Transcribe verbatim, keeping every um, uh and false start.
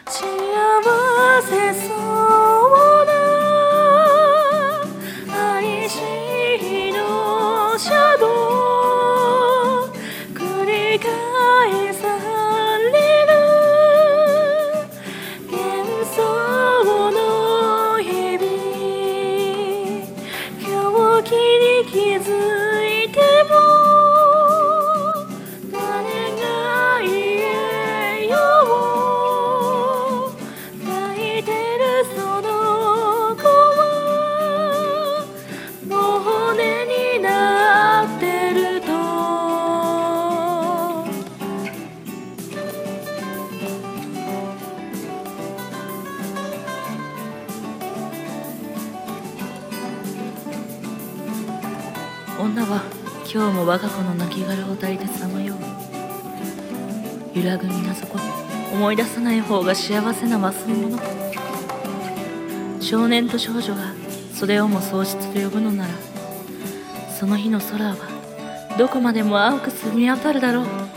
幸せそうな愛しのシャドウ繰り返される幻想の日々狂気に気づいても誰が言えよう泣いてるその子はもう骨になってると女は今日も我が子の亡骸を抱いてさまよう。揺らぐ水底、思い出さない方が幸せな忘れ物。少年と少女がそれをも喪失と呼ぶのなら、その日の空はどこまでも青く澄み渡るだろう。